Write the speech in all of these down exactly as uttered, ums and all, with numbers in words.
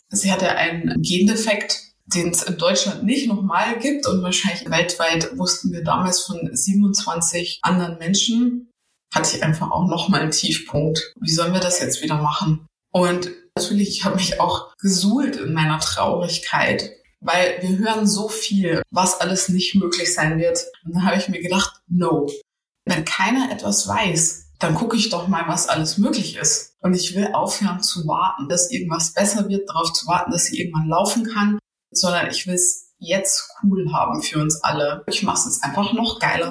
Sie hatte einen Gendefekt, den es in Deutschland nicht nochmal gibt und wahrscheinlich weltweit wussten wir damals von siebenundzwanzig anderen Menschen, hatte ich einfach auch nochmal einen Tiefpunkt. Wie sollen wir das jetzt wieder machen? Und natürlich, ich habe mich auch gesuhlt in meiner Traurigkeit, weil wir hören so viel, was alles nicht möglich sein wird. Und dann habe ich mir gedacht, no, wenn keiner etwas weiß, dann gucke ich doch mal, was alles möglich ist. Und ich will aufhören zu warten, dass irgendwas besser wird, darauf zu warten, dass sie irgendwann laufen kann, sondern ich will es jetzt cool haben für uns alle. Ich mache es jetzt einfach noch geiler.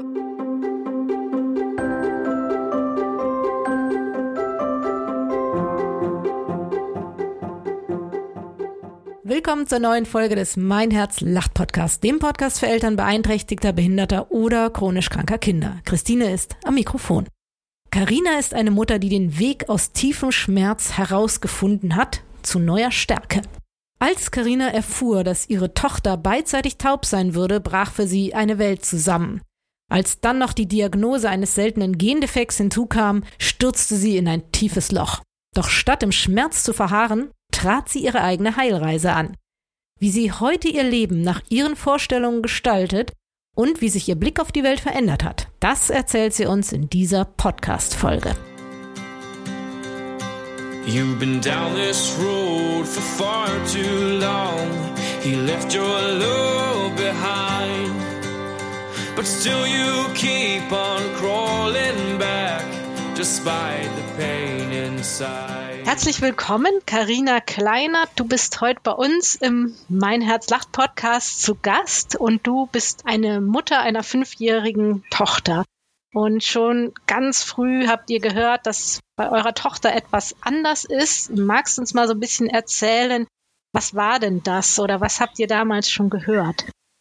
Willkommen zur neuen Folge des Mein Herz lacht Podcast, dem Podcast für Eltern beeinträchtigter, behinderter oder chronisch kranker Kinder. Christine ist am Mikrofon. Carina ist eine Mutter, die den Weg aus tiefem Schmerz herausgefunden hat zu neuer Stärke. Als Carina erfuhr, dass ihre Tochter beidseitig taub sein würde, brach für sie eine Welt zusammen. Als dann noch die Diagnose eines seltenen Gendefekts hinzukam, stürzte sie in ein tiefes Loch. Doch statt im Schmerz zu verharren, trat sie ihre eigene Heilreise an. Wie sie heute ihr Leben nach ihren Vorstellungen gestaltet und wie sich ihr Blick auf die Welt verändert hat, das erzählt sie uns in dieser Podcast-Folge. You've been down this road for far too long. He left your love behind, but still you keep on crawling back, despite the pain inside. Herzlich willkommen, Carina Kleinert. Du bist heute bei uns im Mein Herz lacht Podcast zu Gast und du bist eine Mutter einer fünfjährigen Tochter. Und schon ganz früh habt ihr gehört, dass bei eurer Tochter etwas anders ist. Magst du uns mal so ein bisschen erzählen, was war denn das oder was habt ihr damals schon gehört?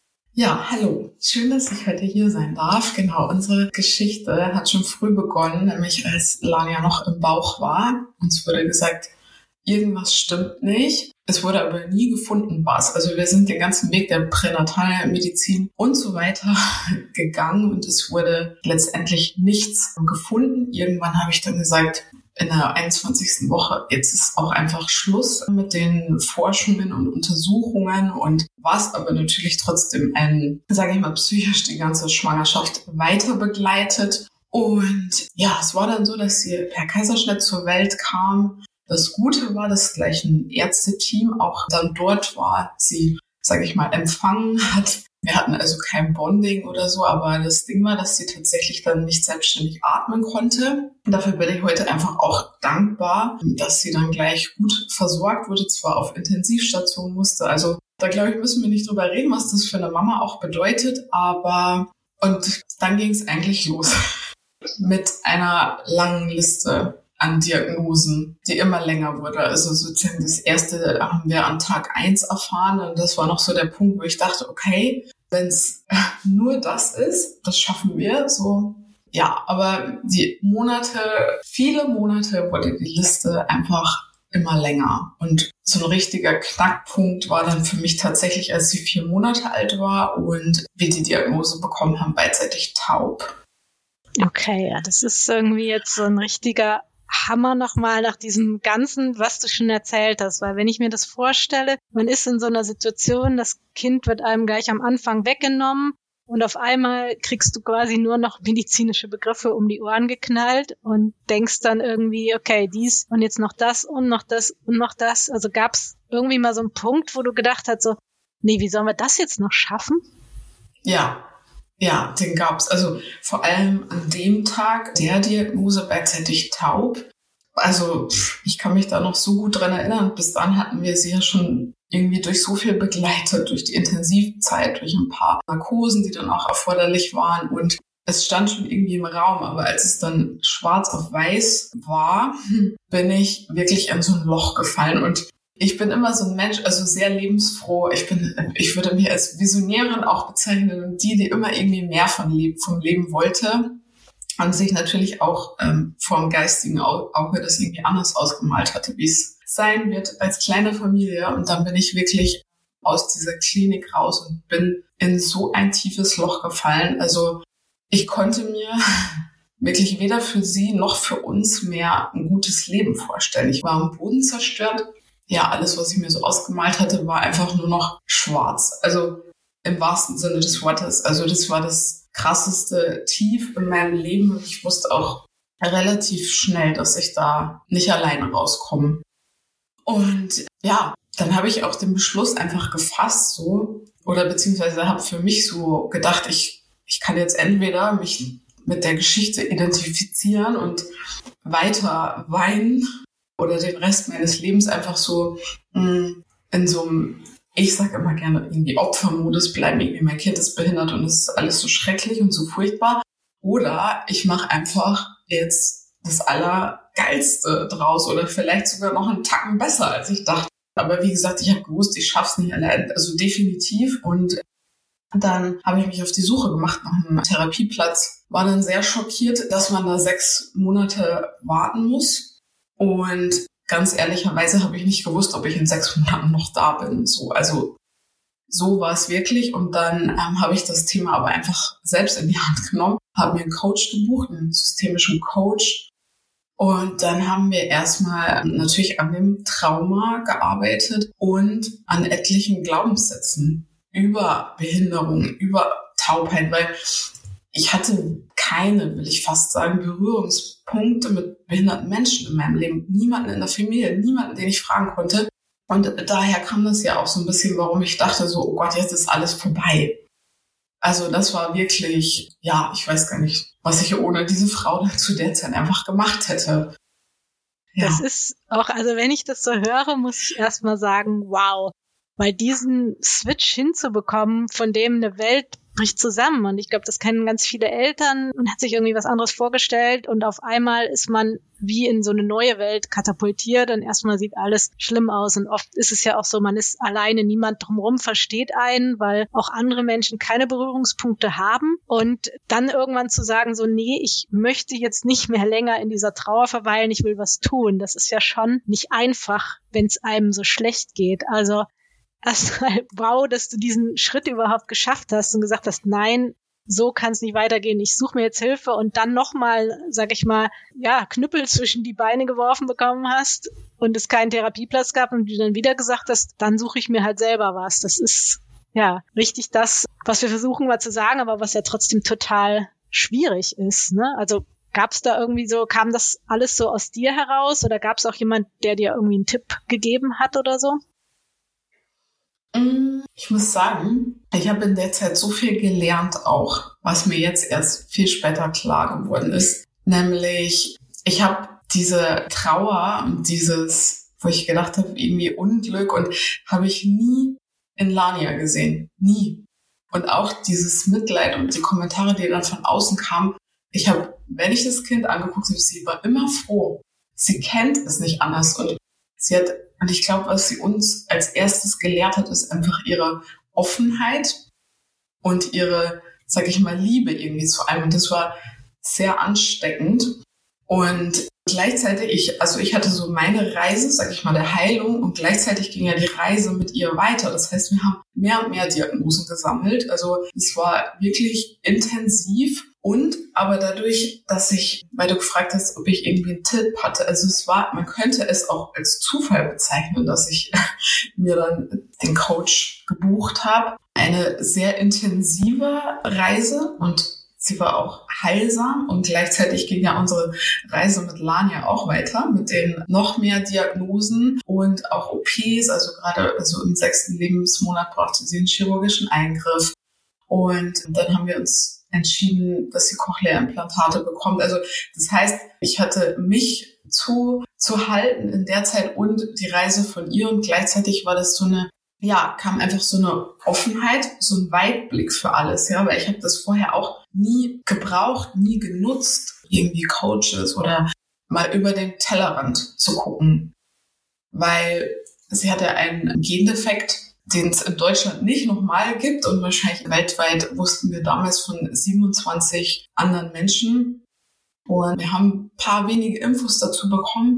Ja, hallo. Schön, dass ich heute hier sein darf. Genau, unsere Geschichte hat schon früh begonnen, nämlich als Lania noch im Bauch war. Uns wurde gesagt, irgendwas stimmt nicht. Es wurde aber nie gefunden, was. Also wir sind den ganzen Weg der Pränatalmedizin und so weiter gegangen und es wurde letztendlich nichts gefunden. Irgendwann habe ich dann gesagt, in der einundzwanzigsten Woche, jetzt ist auch einfach Schluss mit den Forschungen und Untersuchungen und war es aber natürlich trotzdem ein, sage ich mal, psychisch die ganze Schwangerschaft weiter begleitet. Und ja, es war dann so, dass sie per Kaiserschnitt zur Welt kam. Das Gute war, dass gleich ein Ärzteteam auch dann dort war, sie, sage ich mal, empfangen hat. Wir hatten also kein Bonding oder so, aber das Ding war, dass sie tatsächlich dann nicht selbstständig atmen konnte. Und dafür bin ich heute einfach auch dankbar, dass sie dann gleich gut versorgt wurde, zwar auf Intensivstation musste. Also da glaube ich, müssen wir nicht drüber reden, was das für eine Mama auch bedeutet. Aber und dann ging es eigentlich los mit einer langen Liste an Diagnosen, die immer länger wurde. Also sozusagen das erste haben wir an Tag eins erfahren und das war noch so der Punkt, wo ich dachte, okay, wenn es nur das ist, das schaffen wir so. Ja, aber die Monate, viele Monate wurde die Liste einfach immer länger. Und so ein richtiger Knackpunkt war dann für mich tatsächlich, als sie vier Monate alt war und wir die Diagnose bekommen haben, beidseitig taub. Okay, ja, das ist irgendwie jetzt so ein richtiger Hammer nochmal nach diesem Ganzen, was du schon erzählt hast, weil wenn ich mir das vorstelle, man ist in so einer Situation, das Kind wird einem gleich am Anfang weggenommen und auf einmal kriegst du quasi nur noch medizinische Begriffe um die Ohren geknallt und denkst dann irgendwie, okay, dies und jetzt noch das und noch das und noch das. Also gab es irgendwie mal so einen Punkt, wo du gedacht hast, so, nee, wie sollen wir das jetzt noch schaffen? Ja. Ja, den gab's. Also vor allem an dem Tag der Diagnose beidseitig taub. Also ich kann mich da noch so gut dran erinnern. Bis dann hatten wir sie ja schon irgendwie durch so viel begleitet, durch die Intensivzeit, durch ein paar Narkosen, die dann auch erforderlich waren. Und es stand schon irgendwie im Raum. Aber als es dann schwarz auf weiß war, bin ich wirklich in so ein Loch gefallen. Und ich bin immer so ein Mensch, also sehr lebensfroh. Ich bin, ich würde mich als Visionärin auch bezeichnen und die, die immer irgendwie mehr von Leben, vom Leben wollte und sich natürlich auch ähm, vor dem geistigen Auge das irgendwie anders ausgemalt hatte, wie es sein wird als kleine Familie. Und dann bin ich wirklich aus dieser Klinik raus und bin in so ein tiefes Loch gefallen. Also ich konnte mir wirklich weder für sie noch für uns mehr ein gutes Leben vorstellen. Ich war am Boden zerstört. ja, alles, was ich mir so ausgemalt hatte, war einfach nur noch schwarz. Also im wahrsten Sinne des Wortes. Also das war das krasseste Tief in meinem Leben. Und ich wusste auch relativ schnell, dass ich da nicht alleine rauskomme. Und ja, dann habe ich auch den Beschluss einfach gefasst, so, oder beziehungsweise habe für mich so gedacht, ich, ich kann jetzt entweder mich mit der Geschichte identifizieren und weiter weinen oder den Rest meines Lebens einfach so mh, in so einem, ich sage immer gerne, irgendwie Opfermodus bleiben, irgendwie mein Kind ist behindert und es ist alles so schrecklich und so furchtbar. Oder ich mache einfach jetzt das Allergeilste draus oder vielleicht sogar noch einen Tacken besser, als ich dachte. Aber wie gesagt, ich habe gewusst, ich schaff's nicht allein, also definitiv. Und dann habe ich mich auf die Suche gemacht nach einem Therapieplatz. War dann sehr schockiert, dass man da sechs Monate warten muss. Und ganz ehrlicherweise habe ich nicht gewusst, ob ich in sechs Monaten noch da bin. So, also so war es wirklich. Und dann ähm, habe ich das Thema aber einfach selbst in die Hand genommen, habe mir einen Coach gebucht, einen systemischen Coach. Und dann haben wir erstmal natürlich an dem Trauma gearbeitet und an etlichen Glaubenssätzen über Behinderung, über Taubheit, weil ich hatte keine, will ich fast sagen, Berührungspunkte mit behinderten Menschen in meinem Leben. Niemanden in der Familie, niemanden, den ich fragen konnte. Und daher kam das ja auch so ein bisschen, warum ich dachte so, oh Gott, jetzt ist alles vorbei. Also das war wirklich, ja, ich weiß gar nicht, was ich ohne diese Frau zu der Zeit einfach gemacht hätte. Ja. Das ist auch, also wenn ich das so höre, muss ich erstmal sagen, wow. Weil diesen Switch hinzubekommen, von dem eine Welt bricht zusammen. Und ich glaube, das kennen ganz viele Eltern und hat sich irgendwie was anderes vorgestellt. Und auf einmal ist man wie in so eine neue Welt katapultiert und erstmal sieht alles schlimm aus. Und oft ist es ja auch so, man ist alleine, niemand drumherum versteht einen, weil auch andere Menschen keine Berührungspunkte haben. Und dann irgendwann zu sagen, so, nee, ich möchte jetzt nicht mehr länger in dieser Trauer verweilen, ich will was tun. Das ist ja schon nicht einfach, wenn es einem so schlecht geht. Also erstmal, wow, dass du diesen Schritt überhaupt geschafft hast und gesagt hast, nein, so kann es nicht weitergehen, ich suche mir jetzt Hilfe und dann nochmal, sag ich mal, ja, Knüppel zwischen die Beine geworfen bekommen hast und es keinen Therapieplatz gab und du dann wieder gesagt hast, dann suche ich mir halt selber was. Das ist, ja, richtig das, was wir versuchen mal zu sagen, aber was ja trotzdem total schwierig ist, ne? Also gab es da irgendwie so, kam das alles so aus dir heraus oder gab es auch jemand, der dir irgendwie einen Tipp gegeben hat oder so? Ich muss sagen, ich habe in der Zeit so viel gelernt auch, was mir jetzt erst viel später klar geworden ist. Nämlich, ich habe diese Trauer und dieses, wo ich gedacht habe, irgendwie Unglück und habe ich nie in Lania gesehen. Nie. Und auch dieses Mitleid und die Kommentare, die dann von außen kamen. Ich habe, wenn ich das Kind angeguckt habe, sie war immer froh. Sie kennt es nicht anders und sie hat, und ich glaube, was sie uns als erstes gelehrt hat, ist einfach ihre Offenheit und ihre, sag ich mal, Liebe irgendwie zu allem. Und das war sehr ansteckend. Und gleichzeitig, ich, also ich hatte so meine Reise, sag ich mal, der Heilung und gleichzeitig ging ja die Reise mit ihr weiter. Das heißt, wir haben mehr und mehr Diagnosen gesammelt. Also es war wirklich intensiv. Und aber dadurch, dass ich, weil du gefragt hast, ob ich irgendwie einen Tipp hatte, also es war, man könnte es auch als Zufall bezeichnen, dass ich mir dann den Coach gebucht habe. Eine sehr intensive Reise und sie war auch heilsam und gleichzeitig ging ja unsere Reise mit Lania auch weiter, mit den noch mehr Diagnosen und auch O Ps, also gerade also im sechsten Lebensmonat brauchte sie einen chirurgischen Eingriff. Und dann haben wir uns entschieden, dass sie Cochlea-Implantate bekommt. Also das heißt, ich hatte mich zu, zu halten in der Zeit und die Reise von ihr und gleichzeitig war das so eine, ja, kam einfach so eine Offenheit, so ein Weitblick für alles, ja, weil ich habe das vorher auch nie gebraucht, nie genutzt, irgendwie Coaches oder mal über den Tellerrand zu gucken, weil sie hatte einen Gendefekt, den es in Deutschland nicht nochmal gibt und wahrscheinlich weltweit wussten wir damals von siebenundzwanzig anderen Menschen. Und wir haben ein paar wenige Infos dazu bekommen,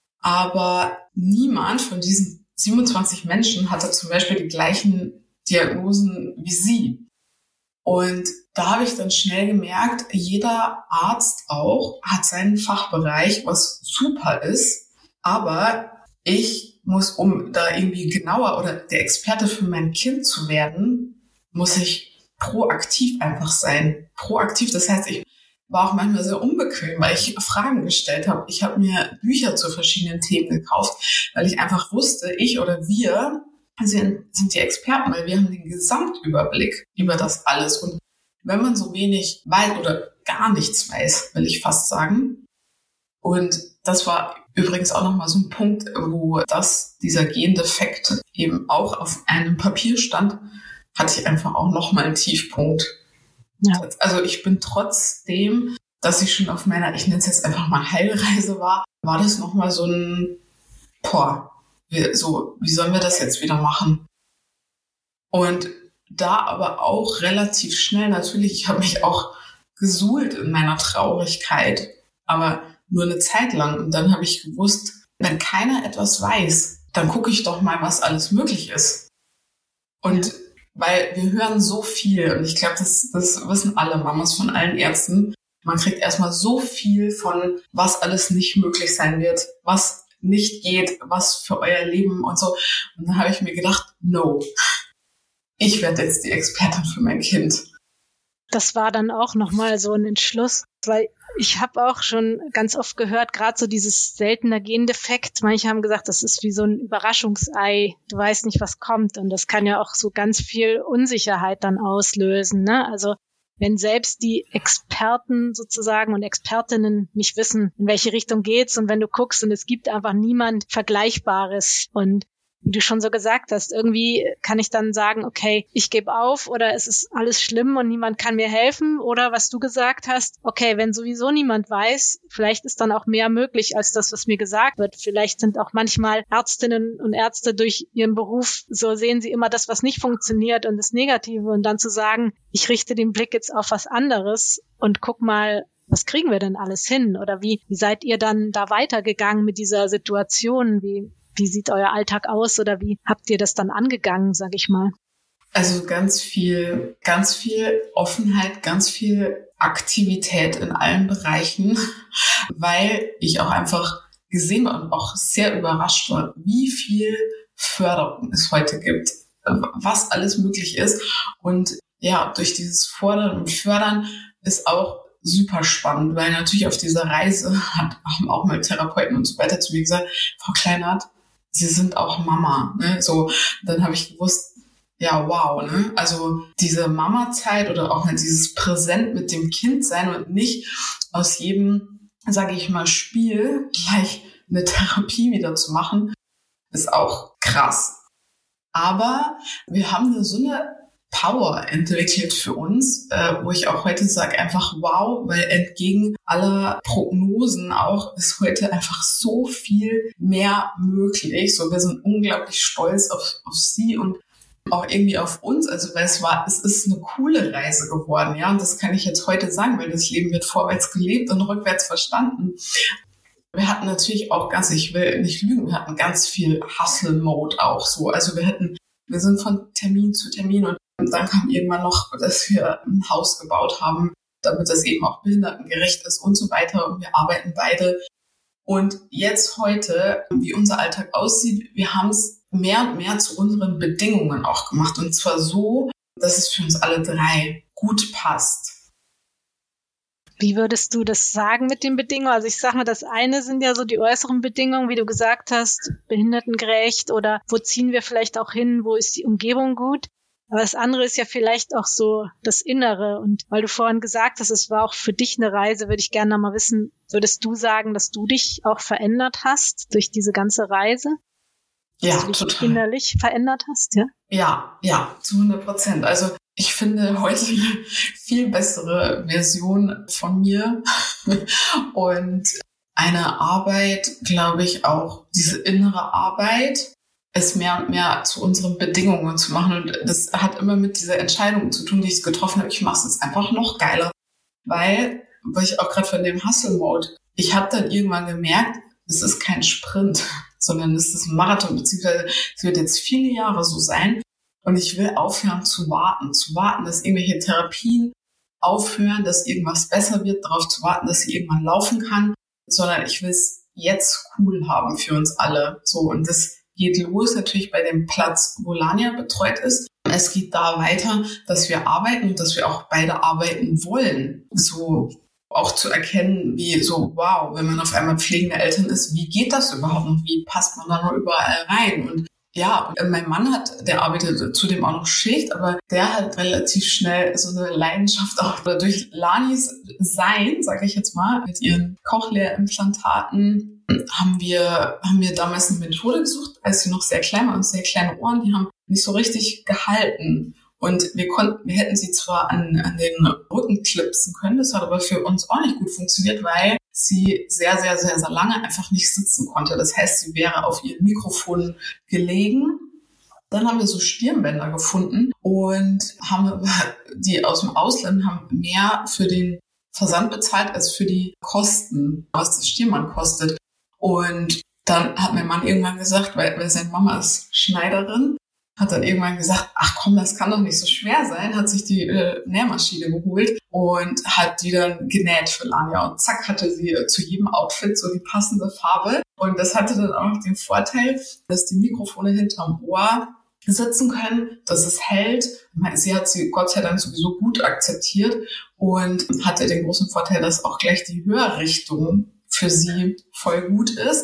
aber niemand von diesen siebenundzwanzig Menschen hatte zum Beispiel die gleichen Diagnosen wie sie. Und da habe ich dann schnell gemerkt, jeder Arzt auch hat seinen Fachbereich, was super ist, aber ich muss, um da irgendwie genauer oder der Experte für mein Kind zu werden, muss ich proaktiv einfach sein. Proaktiv, das heißt, ich war auch manchmal sehr unbequem, weil ich Fragen gestellt habe. Ich habe mir Bücher zu verschiedenen Themen gekauft, weil ich einfach wusste, ich oder wir sind, sind die Experten, weil wir haben den Gesamtüberblick über das alles. Und wenn man so wenig weiß oder gar nichts weiß, will ich fast sagen. Und das war übrigens auch nochmal so ein Punkt, wo das, dieser Gendefekt eben auch auf einem Papier stand, hatte ich einfach auch nochmal einen Tiefpunkt. Ja. Also ich bin trotzdem, dass ich schon auf meiner, ich nenne es jetzt einfach mal Heilreise war, war das nochmal so ein, boah, wie, so, wie sollen wir das jetzt wieder machen? Und da aber auch relativ schnell, natürlich, ich habe mich auch gesuhlt in meiner Traurigkeit, aber nur eine Zeit lang. Und dann habe ich gewusst, wenn keiner etwas weiß, dann gucke ich doch mal, was alles möglich ist. Und weil wir hören so viel, und ich glaube, das, das wissen alle Mamas von allen Ärzten, man kriegt erstmal so viel von, was alles nicht möglich sein wird, was nicht geht, was für euer Leben und so. Und dann habe ich mir gedacht, no, ich werde jetzt die Expertin für mein Kind. Das war dann auch nochmal so ein Entschluss, weil ich habe auch schon ganz oft gehört, gerade so dieses seltene Gendefekt. Manche haben gesagt, das ist wie so ein Überraschungsei. Du weißt nicht, was kommt. Und das kann ja auch so ganz viel Unsicherheit dann auslösen, ne? Also wenn selbst die Experten sozusagen und Expertinnen nicht wissen, in welche Richtung geht's, und wenn du guckst und es gibt einfach niemand Vergleichbares, und wie du schon so gesagt hast, irgendwie kann ich dann sagen, okay, ich gebe auf, oder es ist alles schlimm und niemand kann mir helfen, oder was du gesagt hast, okay, wenn sowieso niemand weiß, vielleicht ist dann auch mehr möglich als das, was mir gesagt wird. Vielleicht sind auch manchmal Ärztinnen und Ärzte durch ihren Beruf, so sehen sie immer das, was nicht funktioniert und das Negative, und dann zu sagen, ich richte den Blick jetzt auf was anderes und guck mal, was kriegen wir denn alles hin? Oder wie, wie seid ihr dann da weitergegangen mit dieser Situation? Wie Wie sieht euer Alltag aus, oder wie habt ihr das dann angegangen, sag ich mal? Also ganz viel, ganz viel Offenheit, ganz viel Aktivität in allen Bereichen, weil ich auch einfach gesehen und auch sehr überrascht war, wie viel Förderung es heute gibt, was alles möglich ist. Und ja, durch dieses Fordern und Fördern ist auch super spannend, weil natürlich auf dieser Reise hat, haben auch mal Therapeuten und so weiter zu mir gesagt, Frau Kleinert, Sie sind auch Mama, ne? So, dann habe ich gewusst, ja, wow, ne? Also diese Mama-Zeit oder auch mal dieses Präsent mit dem Kind sein und nicht aus jedem, sage ich mal, Spiel gleich eine Therapie wieder zu machen, ist auch krass. Aber wir haben da so eine Power entwickelt für uns, äh, wo ich auch heute sage einfach wow, weil entgegen aller Prognosen auch ist heute einfach so viel mehr möglich. So, wir sind unglaublich stolz auf, auf sie und auch irgendwie auf uns. Also, weil es war, es ist eine coole Reise geworden, ja. Und das kann ich jetzt heute sagen, weil das Leben wird vorwärts gelebt und rückwärts verstanden. Wir hatten natürlich auch ganz, ich will nicht lügen, wir hatten ganz viel Hustle-Mode auch so. Also wir hatten, wir sind von Termin zu Termin, und Und dann kam irgendwann noch, dass wir ein Haus gebaut haben, damit das eben auch behindertengerecht ist und so weiter. Und wir arbeiten beide. Und jetzt heute, wie unser Alltag aussieht, wir haben es mehr und mehr zu unseren Bedingungen auch gemacht. Und zwar so, dass es für uns alle drei gut passt. Wie würdest du das sagen mit den Bedingungen? Also ich sage mal, das eine sind ja so die äußeren Bedingungen, wie du gesagt hast, behindertengerecht, oder wo ziehen wir vielleicht auch hin, wo ist die Umgebung gut? Aber das andere ist ja vielleicht auch so das Innere. Und weil du vorhin gesagt hast, es war auch für dich eine Reise, würde ich gerne noch mal wissen, würdest du sagen, dass du dich auch verändert hast durch diese ganze Reise? Ja, dass du dich total. Innerlich verändert hast, ja? Ja, ja, zu hundert Prozent. Also ich finde heute eine viel bessere Version von mir und eine Arbeit, glaube ich, auch diese innere Arbeit, es mehr und mehr zu unseren Bedingungen zu machen. Und das hat immer mit dieser Entscheidung zu tun, die ich getroffen habe. Ich mache es jetzt einfach noch geiler. Weil, weil ich auch gerade von dem Hustle-Mode, ich habe dann irgendwann gemerkt, es ist kein Sprint, sondern es ist ein Marathon, beziehungsweise es wird jetzt viele Jahre so sein. Und ich will aufhören zu warten, zu warten, dass irgendwelche Therapien aufhören, dass irgendwas besser wird, darauf zu warten, dass sie irgendwann laufen kann, sondern ich will es jetzt cool haben für uns alle. So, und das geht los natürlich bei dem Platz, wo Lania betreut ist. Es geht da weiter, dass wir arbeiten und dass wir auch beide arbeiten wollen. So auch zu erkennen, wie so, wow, wenn man auf einmal pflegende Eltern ist, wie geht das überhaupt und wie passt man da noch überall rein? Und ja, mein Mann hat, der arbeitet zudem auch noch Schicht, aber der hat relativ schnell so eine Leidenschaft auch durch Lanis Sein, sage ich jetzt mal, mit ihren Cochlea-Implantaten haben wir, haben wir damals eine Methode gesucht, als sie noch sehr klein war und sehr kleine Ohren, die haben nicht so richtig gehalten. Und wir konnten, wir hätten sie zwar an, an den Rücken klipsen können, das hat aber für uns auch nicht gut funktioniert, weil sie sehr, sehr, sehr, sehr lange einfach nicht sitzen konnte. Das heißt, sie wäre auf ihrem Mikrofon gelegen. Dann haben wir so Stirnbänder gefunden und haben die aus dem Ausland haben mehr für den Versand bezahlt als für die Kosten, was das Stirnband kostet. Und dann hat mein Mann irgendwann gesagt, weil, weil seine Mama ist Schneiderin, hat dann irgendwann gesagt, ach komm, das kann doch nicht so schwer sein, hat sich die äh, Nähmaschine geholt und hat die dann genäht für Lania. Und zack, hatte sie äh, zu jedem Outfit so die passende Farbe. Und das hatte dann auch noch den Vorteil, dass die Mikrofone hinterm Ohr sitzen können, dass es hält. Sie hat sie Gott sei Dank sowieso gut akzeptiert und hatte den großen Vorteil, dass auch gleich die Hörrichtung für sie voll gut ist.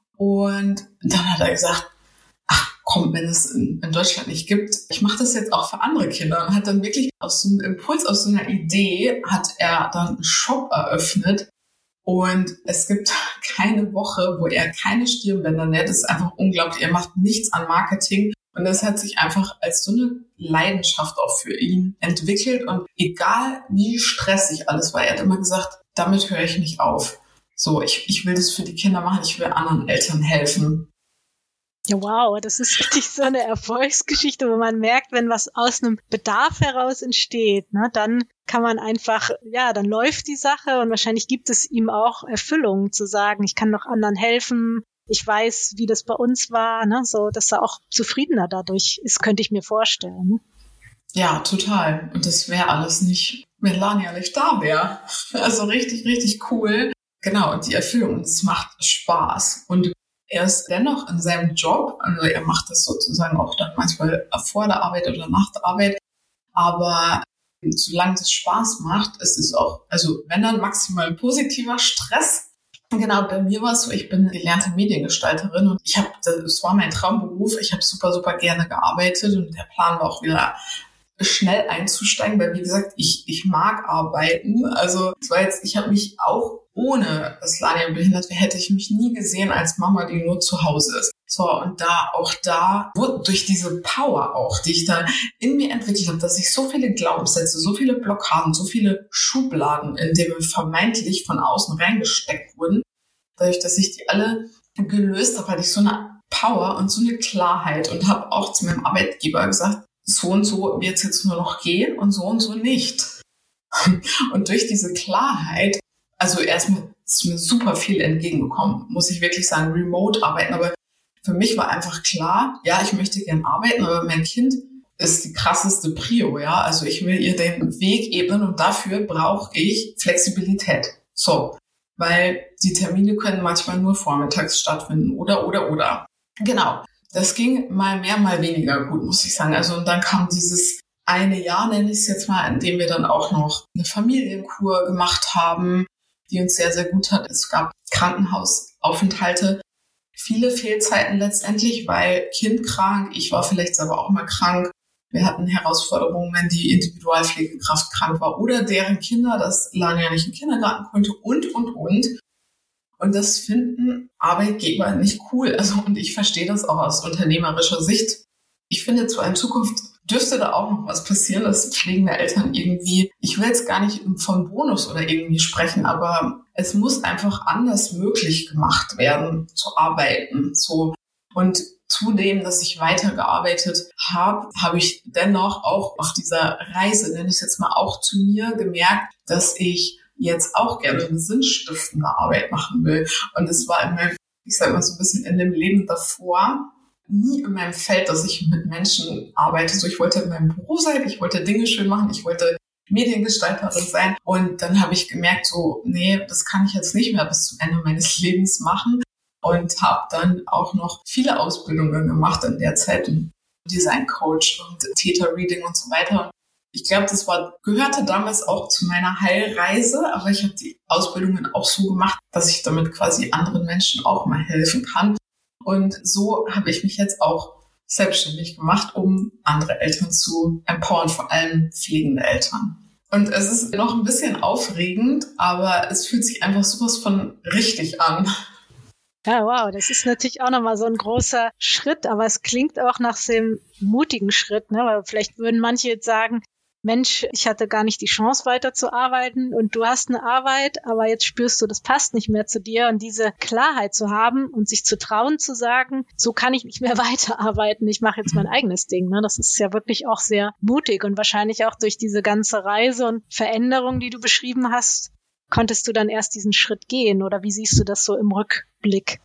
Und dann hat er gesagt, komm, wenn es in, in Deutschland nicht gibt, ich mache das jetzt auch für andere Kinder. Und hat dann wirklich aus so einem Impuls, aus so einer Idee, hat er dann einen Shop eröffnet. Und es gibt keine Woche, wo er keine Stirnbänder näht. Das ist einfach unglaublich. Er macht nichts an Marketing. Und das hat sich einfach als so eine Leidenschaft auch für ihn entwickelt. Und egal wie stressig alles war, er hat immer gesagt, damit höre ich nicht auf. So, ich, ich will das für die Kinder machen, ich will anderen Eltern helfen. Ja, wow, das ist richtig so eine Erfolgsgeschichte, wo man merkt, wenn was aus einem Bedarf heraus entsteht, ne, dann kann man einfach, ja, dann läuft die Sache und wahrscheinlich gibt es ihm auch Erfüllung zu sagen, ich kann noch anderen helfen, ich weiß, wie das bei uns war, ne, so, dass er auch zufriedener dadurch ist, könnte ich mir vorstellen. Ne? Ja, total. Und das wäre alles nicht, wenn Lania nicht da wäre. Also richtig, richtig cool. Genau, und die Erfüllung, es macht Spaß. Und er ist dennoch in seinem Job, also er macht das sozusagen auch dann manchmal vor der Arbeit oder nach der Arbeit, aber solange es Spaß macht, ist es auch, also wenn dann maximal positiver Stress. Genau, bei mir war es so, ich bin gelernte Mediengestalterin und ich habe, das war mein Traumberuf, ich habe super, super gerne gearbeitet und der Plan war auch wieder schnell einzusteigen, weil wie gesagt, ich ich mag arbeiten. Also es war jetzt, ich habe mich auch ohne dass Lania behindert wäre, hätte ich mich nie gesehen als Mama, die nur zu Hause ist. So, und da, auch da, durch diese Power auch, die ich da in mir entwickelt habe, dass ich so viele Glaubenssätze, so viele Blockaden, so viele Schubladen, in denen wir vermeintlich von außen reingesteckt wurden, dadurch, dass ich die alle gelöst habe, hatte ich so eine Power und so eine Klarheit und habe auch zu meinem Arbeitgeber gesagt, so und so wird es jetzt nur noch gehen und so und so nicht. Und durch diese Klarheit, also erstmal ist mir super viel entgegengekommen, muss ich wirklich sagen, remote arbeiten. Aber für mich war einfach klar, ja, ich möchte gern arbeiten, aber mein Kind ist die krasseste Prio, ja. Also ich will ihr den Weg ebnen und dafür brauche ich Flexibilität. So, weil die Termine können manchmal nur vormittags stattfinden oder, oder, oder. Genau. Das ging mal mehr, mal weniger gut, muss ich sagen. Also und dann kam dieses eine Jahr, nenne ich es jetzt mal, in dem wir dann auch noch eine Familienkur gemacht haben, die uns sehr, sehr gut hat. Es gab Krankenhausaufenthalte, viele Fehlzeiten letztendlich, weil Kind krank, ich war vielleicht selber auch mal krank. Wir hatten Herausforderungen, wenn die Individualpflegekraft krank war oder deren Kinder, dass Lania nicht in den Kindergarten konnte und, und, und. Und das finden Arbeitgeber nicht cool. Also, und ich verstehe das auch aus unternehmerischer Sicht. Ich finde, zwar in Zukunft dürfte da auch noch was passieren, dass pflegende Eltern irgendwie, ich will jetzt gar nicht vom Bonus oder irgendwie sprechen, aber es muss einfach anders möglich gemacht werden, zu arbeiten. So. Und zudem, dass ich weitergearbeitet habe, habe ich dennoch auch auf dieser Reise, nenne ich es jetzt mal, auch zu mir gemerkt, dass ich jetzt auch gerne eine sinnstiftende Arbeit machen will. Und es war in meinem, ich sag mal so ein bisschen in dem Leben davor, nie in meinem Feld, dass ich mit Menschen arbeite. So, ich wollte in meinem Büro sein, ich wollte Dinge schön machen, ich wollte Mediengestalterin sein. Und dann habe ich gemerkt, so, nee, das kann ich jetzt nicht mehr bis zum Ende meines Lebens machen. und habe dann auch noch viele Ausbildungen gemacht in der Zeit, Design Coach und Theta Reading und so weiter. Ich glaube, das war, gehörte damals auch zu meiner Heilreise, aber ich habe die Ausbildungen auch so gemacht, dass ich damit quasi anderen Menschen auch mal helfen kann. Und so habe ich mich jetzt auch selbstständig gemacht, um andere Eltern zu empowern, vor allem pflegende Eltern. Und es ist noch ein bisschen aufregend, aber es fühlt sich einfach sowas von richtig an. Ja, wow, das ist natürlich auch nochmal so ein großer Schritt, aber es klingt auch nach so einem mutigen Schritt, ne? Weil vielleicht würden manche jetzt sagen, Mensch, ich hatte gar nicht die Chance weiterzuarbeiten und du hast eine Arbeit, aber jetzt spürst du, das passt nicht mehr zu dir, und diese Klarheit zu haben und sich zu trauen zu sagen, so kann ich nicht mehr weiterarbeiten, ich mache jetzt mein eigenes Ding, ne? Das ist ja wirklich auch sehr mutig, und wahrscheinlich auch durch diese ganze Reise und Veränderung, die du beschrieben hast, konntest du dann erst diesen Schritt gehen, oder wie siehst du das so im Rückblick?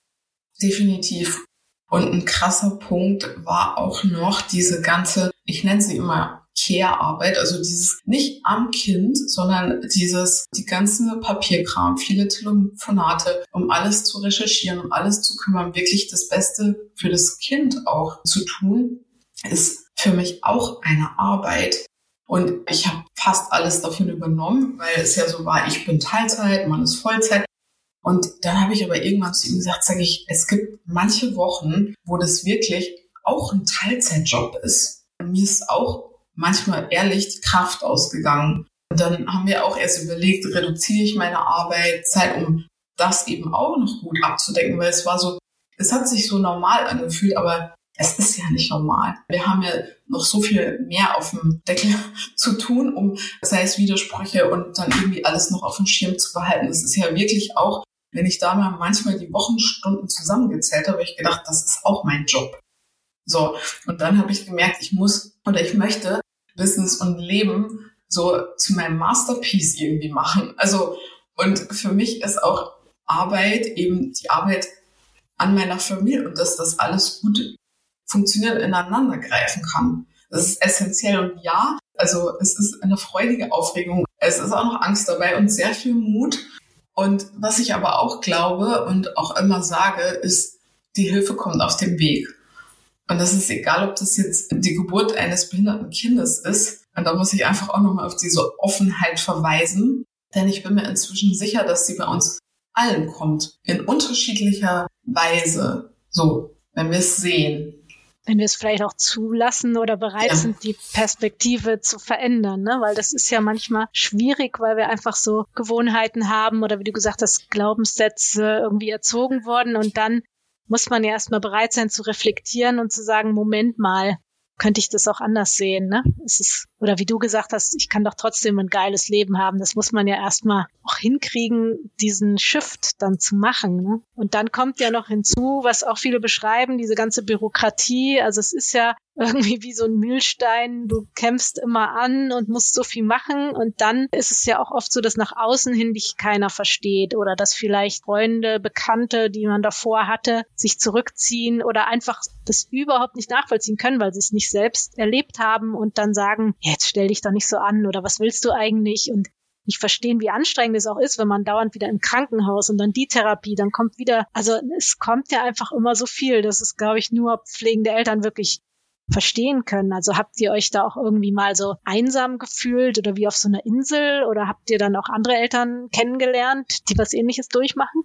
Definitiv. Und ein krasser Punkt war auch noch diese ganze, ich nenne sie immer Care-Arbeit, also dieses nicht am Kind, sondern dieses, die ganze Papierkram, viele Telefonate, um alles zu recherchieren, um alles zu kümmern, wirklich das Beste für das Kind auch zu tun, ist für mich auch eine Arbeit. Und ich habe fast alles davon übernommen, weil es ja so war, ich bin Teilzeit, man ist Vollzeit. Und dann habe ich aber irgendwann zu ihm gesagt, sage ich, es gibt manche Wochen, wo das wirklich auch ein Teilzeitjob ist. Mir ist auch manchmal ehrlich die Kraft ausgegangen. Und dann haben wir auch erst überlegt, reduziere ich meine Arbeitszeit, um das eben auch noch gut abzudecken, weil es war so, es hat sich so normal angefühlt, aber es ist ja nicht normal. Wir haben ja noch so viel mehr auf dem Deckel zu tun, um, sei es Widersprüche und dann irgendwie alles noch auf dem Schirm zu behalten. Es ist ja wirklich auch, wenn ich da mal manchmal die Wochenstunden zusammengezählt habe, habe ich gedacht, das ist auch mein Job. So, und dann habe ich gemerkt, ich muss oder ich möchte Business und Leben so zu meinem Masterpiece irgendwie machen. Also, und für mich ist auch Arbeit eben die Arbeit an meiner Familie, und dass das alles gut funktioniert, ineinander greifen kann. Das ist essentiell, und ja, also es ist eine freudige Aufregung. Es ist auch noch Angst dabei und sehr viel Mut. Und was ich aber auch glaube und auch immer sage, ist, die Hilfe kommt auf dem Weg. Und das ist egal, ob das jetzt die Geburt eines behinderten Kindes ist. Und da muss ich einfach auch nochmal auf diese Offenheit verweisen. Denn ich bin mir inzwischen sicher, dass sie bei uns allen kommt. In unterschiedlicher Weise. So, wenn wir es sehen. Wenn wir es vielleicht auch zulassen oder bereit ja. sind, die Perspektive zu verändern, ne? Weil das ist ja manchmal schwierig, weil wir einfach so Gewohnheiten haben oder wie du gesagt hast, Glaubenssätze irgendwie erzogen worden, und dann muss man ja erstmal bereit sein zu reflektieren und zu sagen, Moment mal, könnte ich das auch anders sehen, ne? Es ist, oder wie du gesagt hast, ich kann doch trotzdem ein geiles Leben haben. Das muss man ja erstmal auch hinkriegen, diesen Shift dann zu machen, ne? Und dann kommt ja noch hinzu, was auch viele beschreiben, diese ganze Bürokratie. Also es ist ja irgendwie wie so ein Mühlstein. Du kämpfst immer an und musst so viel machen. Und dann ist es ja auch oft so, dass nach außen hin dich keiner versteht oder dass vielleicht Freunde, Bekannte, die man davor hatte, sich zurückziehen oder einfach das überhaupt nicht nachvollziehen können, weil sie es nicht selbst erlebt haben und dann sagen, jetzt stell dich doch nicht so an oder was willst du eigentlich? Und nicht verstehen, wie anstrengend es auch ist, wenn man dauernd wieder im Krankenhaus und dann die Therapie, dann kommt wieder, also es kommt ja einfach immer so viel. Das ist, glaube ich, nur pflegende Eltern wirklich verstehen können. Also habt ihr euch da auch irgendwie mal so einsam gefühlt oder wie auf so einer Insel, oder habt ihr dann auch andere Eltern kennengelernt, die was Ähnliches durchmachen?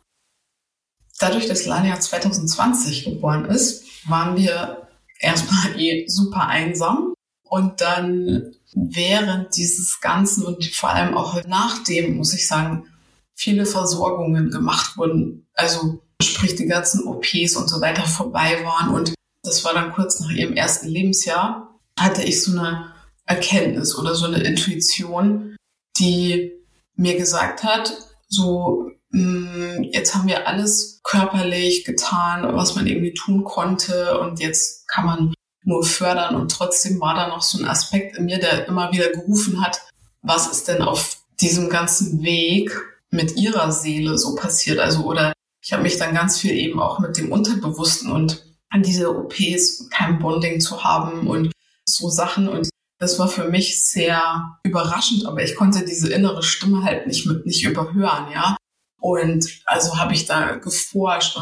Dadurch, dass Lania zwanzig zwanzig geboren ist, waren wir erstmal eh super einsam. Und dann während dieses Ganzen und vor allem auch nachdem, muss ich sagen, viele Versorgungen gemacht wurden. Also sprich die ganzen O Ps und so weiter vorbei waren. Und das war dann kurz nach ihrem ersten Lebensjahr, hatte ich so eine Erkenntnis oder so eine Intuition, die mir gesagt hat, so mh, jetzt haben wir alles körperlich getan, was man irgendwie tun konnte, und jetzt kann man nur fördern. Und trotzdem war da noch so ein Aspekt in mir, der immer wieder gerufen hat, was ist denn auf diesem ganzen Weg mit ihrer Seele so passiert? Also, oder ich habe mich dann ganz viel eben auch mit dem Unterbewussten und an diese O Ps, kein Bonding zu haben und so Sachen. Und das war für mich sehr überraschend, aber ich konnte diese innere Stimme halt nicht mit nicht überhören, ja. Und also habe ich da geforscht und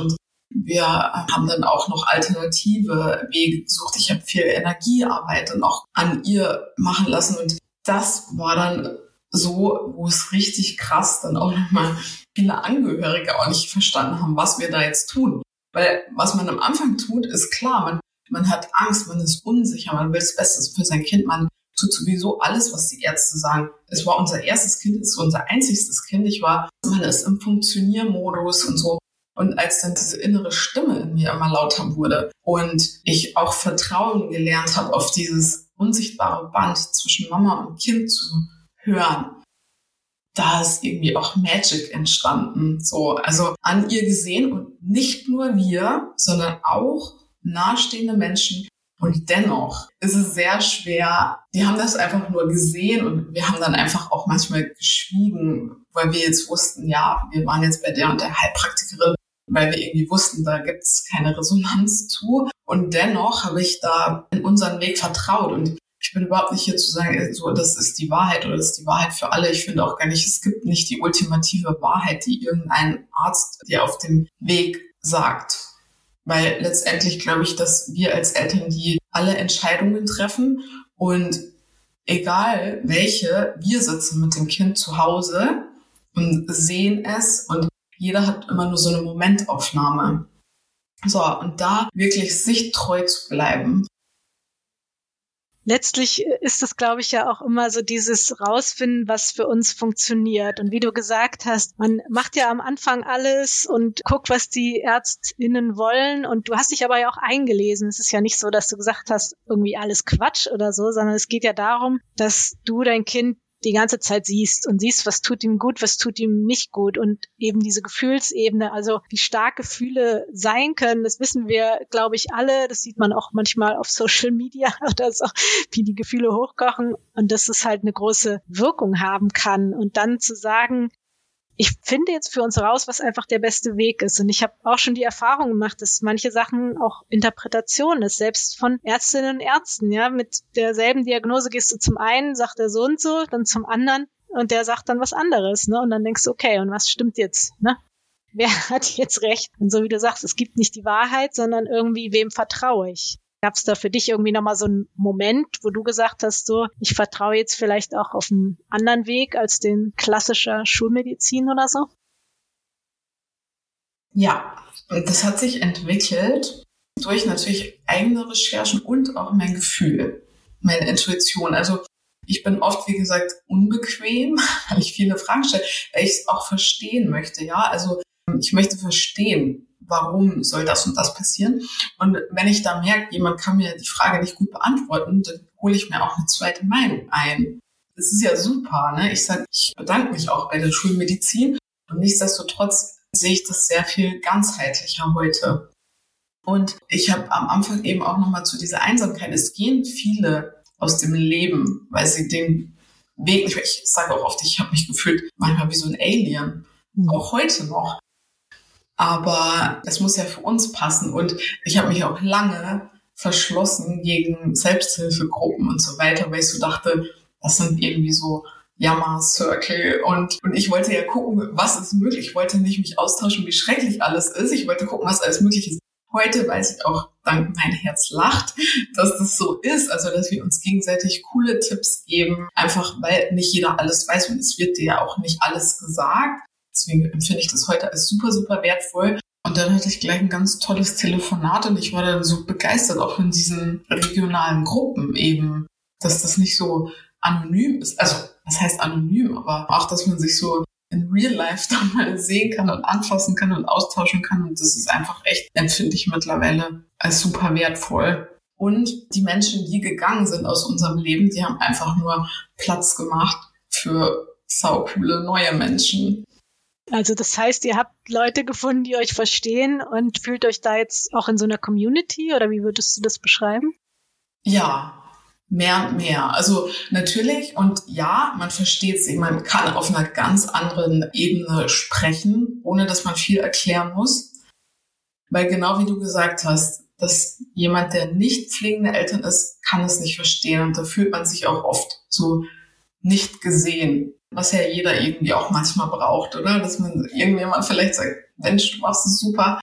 Wir haben dann auch noch alternative Wege gesucht. Ich habe viel Energiearbeit dann auch an ihr machen lassen. Und das war dann so, wo es richtig krass dann auch nochmal viele Angehörige auch nicht verstanden haben, was wir da jetzt tun. Weil was man am Anfang tut, ist klar, man, man hat Angst, man ist unsicher, man will das Beste für sein Kind, man tut sowieso alles, was die Ärzte sagen. Es war unser erstes Kind, es ist unser einziges Kind. Ich war, man ist im Funktioniermodus und so. Und als dann diese innere Stimme in mir immer lauter wurde und ich auch Vertrauen gelernt habe, auf dieses unsichtbare Band zwischen Mama und Kind zu hören, da ist irgendwie auch Magic entstanden. So, also an ihr gesehen und nicht nur wir, sondern auch nahestehende Menschen. Und dennoch ist es sehr schwer. Die haben das einfach nur gesehen und wir haben dann einfach auch manchmal geschwiegen, weil wir jetzt wussten, ja, wir waren jetzt bei der und der Heilpraktikerin, weil wir irgendwie wussten, da gibt es keine Resonanz zu. Und dennoch habe ich da in unseren Weg vertraut. Und ich bin überhaupt nicht hier zu sagen, so, das ist die Wahrheit oder das ist die Wahrheit für alle. Ich finde auch gar nicht, es gibt nicht die ultimative Wahrheit, die irgendein Arzt dir auf dem Weg sagt. Weil letztendlich glaube ich, dass wir als Eltern die alle Entscheidungen treffen und egal welche, wir sitzen mit dem Kind zu Hause und sehen es und jeder hat immer nur so eine Momentaufnahme. So, und da wirklich sich treu zu bleiben. Letztlich ist es, glaube ich, ja auch immer so dieses Rausfinden, was für uns funktioniert. Und wie du gesagt hast, man macht ja am Anfang alles und guckt, was die ÄrztInnen wollen. Und du hast dich aber ja auch eingelesen. Es ist ja nicht so, dass du gesagt hast, irgendwie alles Quatsch oder so, sondern es geht ja darum, dass du dein Kind die ganze Zeit siehst und siehst, was tut ihm gut, was tut ihm nicht gut und eben diese Gefühlsebene, also wie stark Gefühle sein können, das wissen wir, glaube ich, alle, das sieht man auch manchmal auf Social Media oder so, wie die Gefühle hochkochen und dass es halt eine große Wirkung haben kann und dann zu sagen, ich finde jetzt für uns raus, was einfach der beste Weg ist. Und ich habe auch schon die Erfahrung gemacht, dass manche Sachen auch Interpretation ist, selbst von Ärztinnen und Ärzten. Ja, mit derselben Diagnose gehst du zum einen, sagt er so und so, dann zum anderen und der sagt dann was anderes. Ne? Und dann denkst du, okay, und was stimmt jetzt? Ne? Wer hat jetzt recht? Und so wie du sagst, es gibt nicht die Wahrheit, sondern irgendwie, wem vertraue ich? Gab es da für dich irgendwie nochmal so einen Moment, wo du gesagt hast, so, ich vertraue jetzt vielleicht auch auf einen anderen Weg als den klassischer Schulmedizin oder so? Ja, das hat sich entwickelt durch natürlich eigene Recherchen und auch mein Gefühl, meine Intuition. Also ich bin oft, wie gesagt, unbequem, weil ich viele Fragen stelle, weil ich es auch verstehen möchte. Ja, also ich möchte verstehen, warum soll das und das passieren? Und wenn ich da merke, jemand kann mir die Frage nicht gut beantworten, dann hole ich mir auch eine zweite Meinung ein. Das ist ja super, ne? Ich sage, ich bedanke mich auch bei der Schulmedizin und nichtsdestotrotz sehe ich das sehr viel ganzheitlicher heute. Und ich habe am Anfang eben auch nochmal zu dieser Einsamkeit, es gehen viele aus dem Leben, weil sie den Weg nicht, ich sage auch oft, ich habe mich gefühlt manchmal wie so ein Alien, mhm. auch heute noch. Aber es muss ja für uns passen. Und ich habe mich auch lange verschlossen gegen Selbsthilfegruppen und so weiter, weil ich so dachte, das sind irgendwie so Jammer-Circle. Und, und ich wollte ja gucken, was ist möglich. Ich wollte nicht mich austauschen, wie schrecklich alles ist. Ich wollte gucken, was alles möglich ist. Heute weiß ich auch, dank mein Herz lacht, dass das so ist. Also, dass wir uns gegenseitig coole Tipps geben. Einfach, weil nicht jeder alles weiß und es wird dir ja auch nicht alles gesagt. Deswegen empfinde ich das heute als super, super wertvoll. Und dann hatte ich gleich ein ganz tolles Telefonat und ich war dann so begeistert, auch in diesen regionalen Gruppen eben, dass das nicht so anonym ist. Also, das heißt anonym, aber auch, dass man sich so in Real Life dann mal sehen kann und anfassen kann und austauschen kann. Und das ist einfach echt, empfinde ich mittlerweile als super wertvoll. Und die Menschen, die gegangen sind aus unserem Leben, die haben einfach nur Platz gemacht für saucoole neue Menschen. Also das heißt, ihr habt Leute gefunden, die euch verstehen und fühlt euch da jetzt auch in so einer Community oder wie würdest du das beschreiben? Ja, mehr und mehr. Also natürlich und ja, man versteht sie, man kann auf einer ganz anderen Ebene sprechen, ohne dass man viel erklären muss. Weil genau wie du gesagt hast, dass jemand, der nicht pflegende Eltern ist, kann es nicht verstehen und da fühlt man sich auch oft so nicht gesehen. Was ja jeder irgendwie auch manchmal braucht, oder? Dass man irgendjemand vielleicht sagt, Mensch, du machst es super.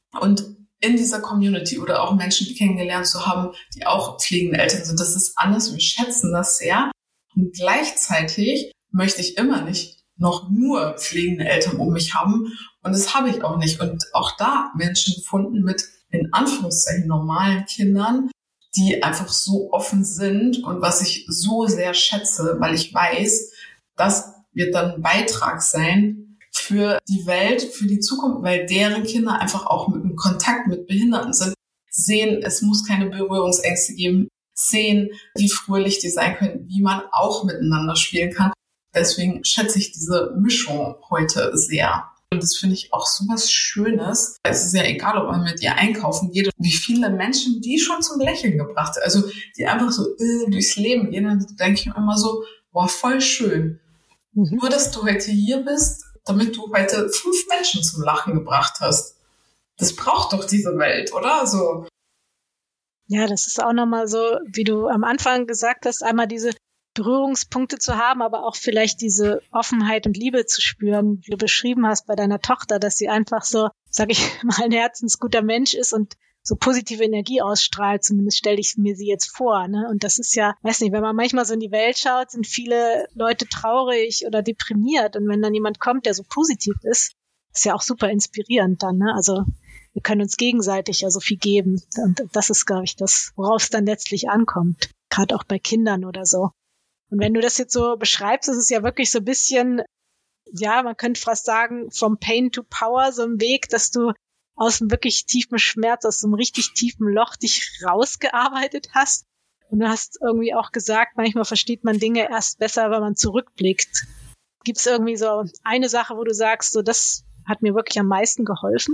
Und in dieser Community oder auch Menschen kennengelernt zu haben, die auch pflegende Eltern sind, das ist anders. Wir schätzen das sehr. Und gleichzeitig möchte ich immer nicht noch nur pflegende Eltern um mich haben. Und das habe ich auch nicht. Und auch da Menschen gefunden mit, in Anführungszeichen, normalen Kindern, die einfach so offen sind und was ich so sehr schätze, weil ich weiß, das wird dann ein Beitrag sein für die Welt, für die Zukunft, weil deren Kinder einfach auch mit einem Kontakt mit Behinderten sind, sehen, es muss keine Berührungsängste geben, sehen, wie fröhlich die sein können, wie man auch miteinander spielen kann. Deswegen schätze ich diese Mischung heute sehr. Und das finde ich auch so was Schönes. Es ist ja egal, ob man mit ihr einkaufen geht, wie viele Menschen die schon zum Lächeln gebracht hat. Also die einfach so äh, durchs Leben gehen. Dann denke ich mir immer so, boah, voll schön. Mhm. Nur, dass du heute hier bist, damit du heute fünf Menschen zum Lachen gebracht hast. Das braucht doch diese Welt, oder? So. Ja, das ist auch nochmal so, wie du am Anfang gesagt hast, einmal diese Berührungspunkte zu haben, aber auch vielleicht diese Offenheit und Liebe zu spüren, wie du beschrieben hast bei deiner Tochter, dass sie einfach so, sag ich mal, ein herzensguter Mensch ist und so positive Energie ausstrahlt, zumindest stelle ich mir sie jetzt vor, ne? Und das ist ja, weiß nicht, wenn man manchmal so in die Welt schaut, sind viele Leute traurig oder deprimiert und wenn dann jemand kommt, der so positiv ist, ist ja auch super inspirierend dann, ne? Also wir können uns gegenseitig ja so viel geben und das ist, glaube ich, das, worauf es dann letztlich ankommt, gerade auch bei Kindern oder so. Und wenn du das jetzt so beschreibst, ist es ja wirklich so ein bisschen, ja, man könnte fast sagen, from pain to power, so ein Weg, dass du aus einem wirklich tiefen Schmerz, aus so einem richtig tiefen Loch dich rausgearbeitet hast. Und du hast irgendwie auch gesagt, manchmal versteht man Dinge erst besser, wenn man zurückblickt. Gibt es irgendwie so eine Sache, wo du sagst, so das hat mir wirklich am meisten geholfen?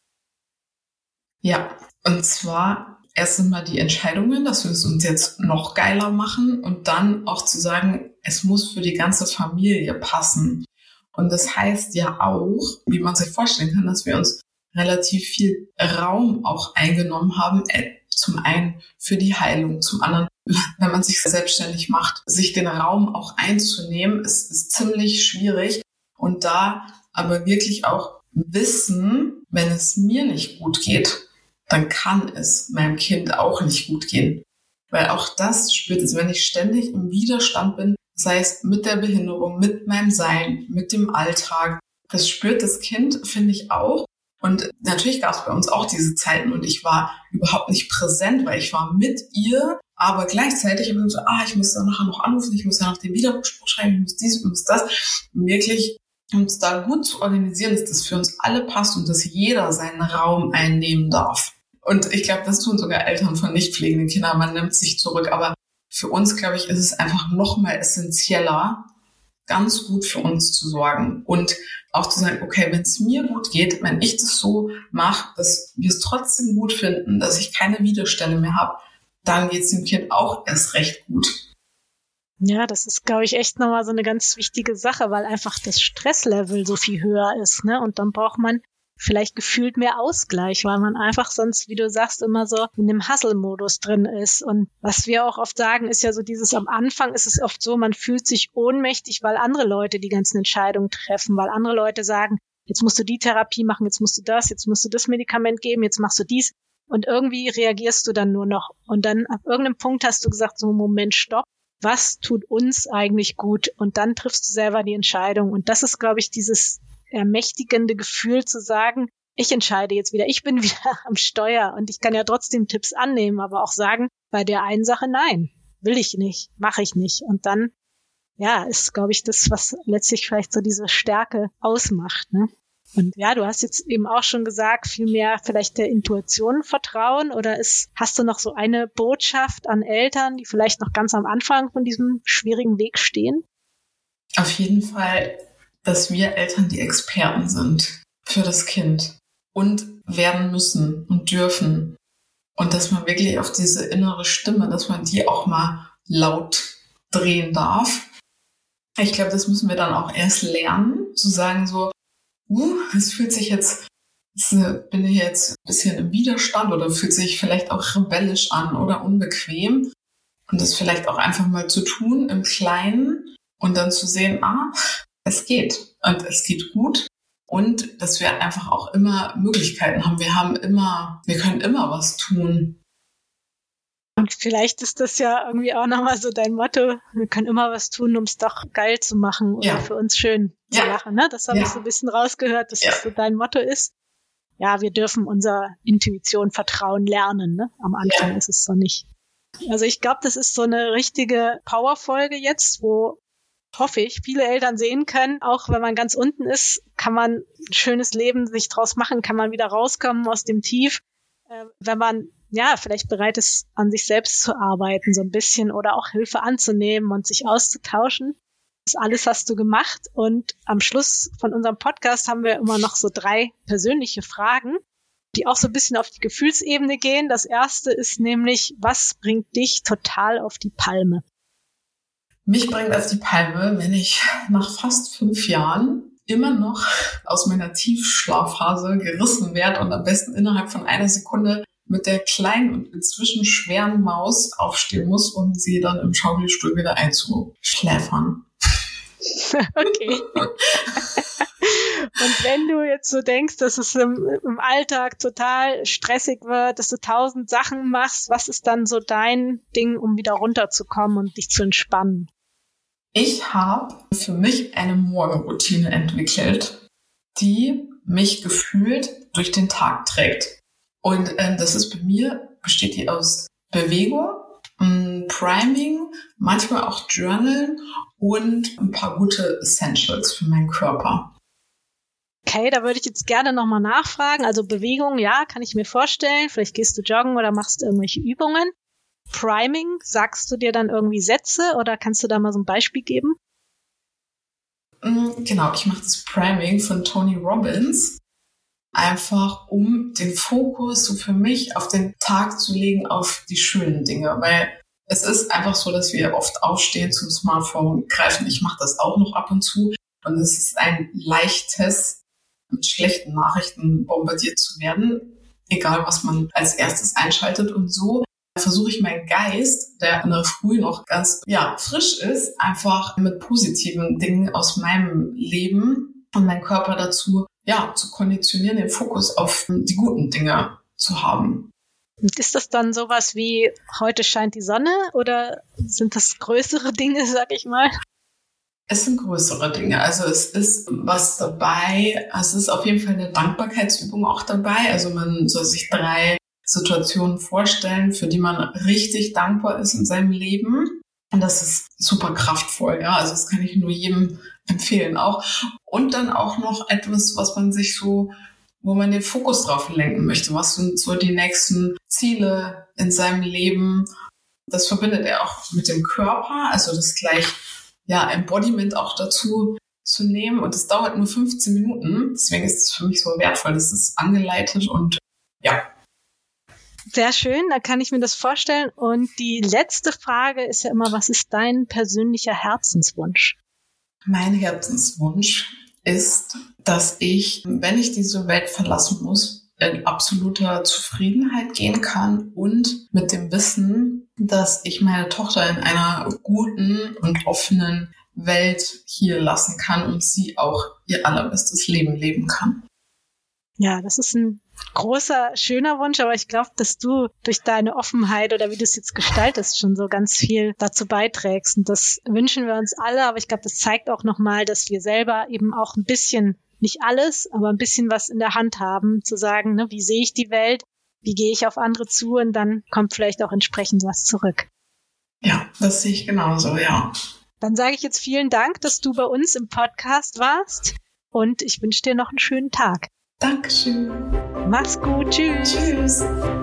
Ja, und zwar erst einmal die Entscheidungen, dass wir es uns jetzt noch geiler machen und dann auch zu sagen, es muss für die ganze Familie passen. Und das heißt ja auch, wie man sich vorstellen kann, dass wir uns relativ viel Raum auch eingenommen haben, zum einen für die Heilung, zum anderen, wenn man sich selbstständig macht, sich den Raum auch einzunehmen, ist, ist ziemlich schwierig. Und da aber wirklich auch wissen, wenn es mir nicht gut geht, dann kann es meinem Kind auch nicht gut gehen. Weil auch das spürt es, wenn ich ständig im Widerstand bin, sei es mit der Behinderung, mit meinem Sein, mit dem Alltag, das spürt das Kind, finde ich auch. Und natürlich gab es bei uns auch diese Zeiten und ich war überhaupt nicht präsent, weil ich war mit ihr, aber gleichzeitig habe ich so, ah, ich muss da nachher noch anrufen, ich muss ja noch den Widerspruch schreiben, ich muss dies, ich muss das. Und wirklich uns da gut zu organisieren, dass das für uns alle passt und dass jeder seinen Raum einnehmen darf. Und ich glaube, das tun sogar Eltern von nicht pflegenden Kindern, man nimmt sich zurück, aber für uns, glaube ich, ist es einfach noch mal essentieller, ganz gut für uns zu sorgen und auch zu sagen, okay, wenn es mir gut geht, wenn ich das so mache, dass wir es trotzdem gut finden, dass ich keine Widerstände mehr habe, dann geht es dem Kind auch erst recht gut. Ja, das ist, glaube ich, echt nochmal so eine ganz wichtige Sache, weil einfach das Stresslevel so viel höher ist, ne? Und dann braucht man vielleicht gefühlt mehr Ausgleich, weil man einfach sonst, wie du sagst, immer so in dem Hustle-Modus drin ist. Und was wir auch oft sagen, ist ja so dieses, am Anfang ist es oft so, man fühlt sich ohnmächtig, weil andere Leute die ganzen Entscheidungen treffen, weil andere Leute sagen, jetzt musst du die Therapie machen, jetzt musst du das, jetzt musst du das Medikament geben, jetzt machst du dies. Und irgendwie reagierst du dann nur noch. Und dann ab irgendeinem Punkt hast du gesagt, so Moment, stopp, was tut uns eigentlich gut? Und dann triffst du selber die Entscheidung. Und das ist, glaube ich, dieses ermächtigende Gefühl zu sagen, ich entscheide jetzt wieder, ich bin wieder am Steuer und ich kann ja trotzdem Tipps annehmen, aber auch sagen, bei der einen Sache, nein, will ich nicht, mache ich nicht. Und dann, ja, ist, glaube ich, das, was letztlich vielleicht so diese Stärke ausmacht, ne? Und ja, du hast jetzt eben auch schon gesagt, viel mehr vielleicht der Intuition vertrauen, oder ist, hast du noch so eine Botschaft an Eltern, die vielleicht noch ganz am Anfang von diesem schwierigen Weg stehen? Auf jeden Fall, dass wir Eltern die Experten sind für das Kind und werden müssen und dürfen. Und dass man wirklich auf diese innere Stimme, dass man die auch mal laut drehen darf. Ich glaube, das müssen wir dann auch erst lernen, zu sagen so, uh, es fühlt sich jetzt, es, bin ich jetzt ein bisschen im Widerstand oder fühlt sich vielleicht auch rebellisch an oder unbequem. Und das vielleicht auch einfach mal zu tun im Kleinen und dann zu sehen, ah, es geht und es geht gut Und dass wir einfach auch immer Möglichkeiten haben. Wir haben immer, wir können immer was tun. Und vielleicht ist das ja irgendwie auch nochmal so dein Motto, wir können immer was tun, um es doch geil zu machen oder ja. für uns schön ja. zu machen. Ne? Das habe ja. ich so ein bisschen rausgehört, dass ja. das so dein Motto ist. Ja, wir dürfen unserer Intuition vertrauen lernen. Ne? Am Anfang ja. ist es so nicht. Also ich glaube, das ist so eine richtige Powerfolge jetzt, wo, hoffe ich, viele Eltern sehen können, auch wenn man ganz unten ist, kann man ein schönes Leben sich draus machen, kann man wieder rauskommen aus dem Tief, äh, wenn man ja vielleicht bereit ist, an sich selbst zu arbeiten, so ein bisschen oder auch Hilfe anzunehmen und sich auszutauschen. Das alles hast du gemacht und am Schluss von unserem Podcast haben wir immer noch so drei persönliche Fragen, die auch so ein bisschen auf die Gefühlsebene gehen. Das erste ist nämlich, was bringt dich total auf die Palme? Mich bringt auf die Palme, wenn ich nach fast fünf Jahren immer noch aus meiner Tiefschlafphase gerissen werde und am besten innerhalb von einer Sekunde mit der kleinen und inzwischen schweren Maus aufstehen muss, um sie dann im Schaukelstuhl wieder einzuschläfern. Okay. Und wenn du jetzt so denkst, dass es im, im Alltag total stressig wird, dass du tausend Sachen machst, was ist dann so dein Ding, um wieder runterzukommen und dich zu entspannen? Ich habe für mich eine Morgenroutine entwickelt, die mich gefühlt durch den Tag trägt. Und ähm, das ist bei mir, besteht die aus Bewegung, ähm, Priming, manchmal auch Journalen und ein paar gute Essentials für meinen Körper. Okay, da würde ich jetzt gerne nochmal nachfragen. Also Bewegung, ja, kann ich mir vorstellen. Vielleicht gehst du joggen oder machst irgendwelche Übungen. Priming, sagst du dir dann irgendwie Sätze oder kannst du da mal so ein Beispiel geben? Genau, ich mache das Priming von Tony Robbins. Einfach um den Fokus so für mich auf den Tag zu legen, auf die schönen Dinge. Weil es ist einfach so, dass wir oft aufstehen, zum Smartphone greifen. Ich mache das auch noch ab und zu. Und es ist ein leichtes, mit schlechten Nachrichten bombardiert zu werden. Egal, was man als erstes einschaltet. Und so versuche ich meinen Geist, der in der Früh noch ganz ja frisch ist, einfach mit positiven Dingen aus meinem Leben und meinen Körper dazu ja zu konditionieren, den Fokus auf die guten Dinge zu haben. Und ist das dann sowas wie, heute scheint die Sonne oder sind das größere Dinge, sag ich mal? Es sind größere Dinge. Also es ist was dabei, es ist auf jeden Fall eine Dankbarkeitsübung auch dabei. Also man soll sich drei Situationen vorstellen, für die man richtig dankbar ist in seinem Leben. Und das ist super kraftvoll, ja. Also das kann ich nur jedem empfehlen auch. Und dann auch noch etwas, was man sich so, wo man den Fokus drauf lenken möchte. Was sind so die nächsten Ziele in seinem Leben? Das verbindet er auch mit dem Körper, also das gleich, ja, Embodiment auch dazu zu nehmen. Und es dauert nur fünfzehn Minuten. Deswegen ist es für mich so wertvoll. Das ist angeleitet und ja. Sehr schön, da kann ich mir das vorstellen. Und die letzte Frage ist ja immer, was ist dein persönlicher Herzenswunsch? Mein Herzenswunsch ist, dass ich, wenn ich diese Welt verlassen muss, in absoluter Zufriedenheit gehen kann und mit dem Wissen, dass ich meine Tochter in einer guten und offenen Welt hier lassen kann und sie auch ihr allerbestes Leben leben kann. Ja, das ist ein großer, schöner Wunsch, aber ich glaube, dass du durch deine Offenheit oder wie du es jetzt gestaltest, schon so ganz viel dazu beiträgst. Und das wünschen wir uns alle, aber ich glaube, das zeigt auch nochmal, dass wir selber eben auch ein bisschen, nicht alles, aber ein bisschen was in der Hand haben, zu sagen, ne, wie sehe ich die Welt, wie gehe ich auf andere zu und dann kommt vielleicht auch entsprechend was zurück. Ja, das sehe ich genauso, ja. Dann sage ich jetzt vielen Dank, dass du bei uns im Podcast warst und ich wünsche dir noch einen schönen Tag. Dankeschön. Mach's gut. Tschüss. Tschüss.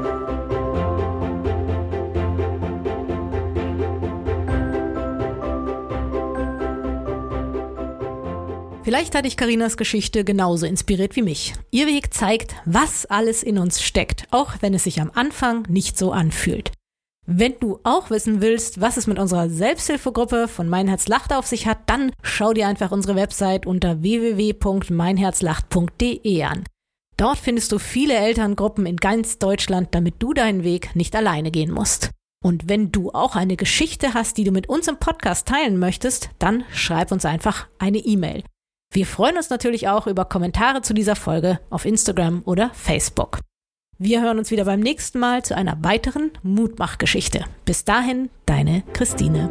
Vielleicht hat dich Carinas Geschichte genauso inspiriert wie mich. Ihr Weg zeigt, was alles in uns steckt, auch wenn es sich am Anfang nicht so anfühlt. Wenn du auch wissen willst, was es mit unserer Selbsthilfegruppe von Mein Herz lacht auf sich hat, dann schau dir einfach unsere Website unter w w w punkt mein herz lacht punkt d e an. Dort findest du viele Elterngruppen in ganz Deutschland, damit du deinen Weg nicht alleine gehen musst. Und wenn du auch eine Geschichte hast, die du mit uns im Podcast teilen möchtest, dann schreib uns einfach eine E-Mail. Wir freuen uns natürlich auch über Kommentare zu dieser Folge auf Instagram oder Facebook. Wir hören uns wieder beim nächsten Mal zu einer weiteren Mutmachgeschichte. Bis dahin, deine Christine.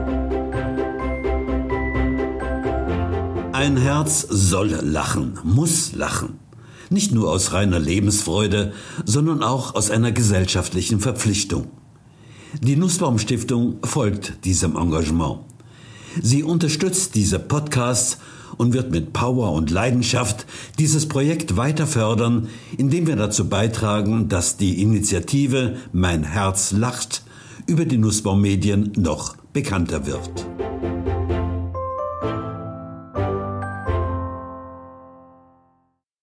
Ein Herz soll lachen, muss lachen. Nicht nur aus reiner Lebensfreude, sondern auch aus einer gesellschaftlichen Verpflichtung. Die Nussbaum Stiftung folgt diesem Engagement. Sie unterstützt diese Podcasts und wird mit Power und Leidenschaft dieses Projekt weiter fördern, indem wir dazu beitragen, dass die Initiative Mein Herz lacht über die Nussbaum Medien noch bekannter wird.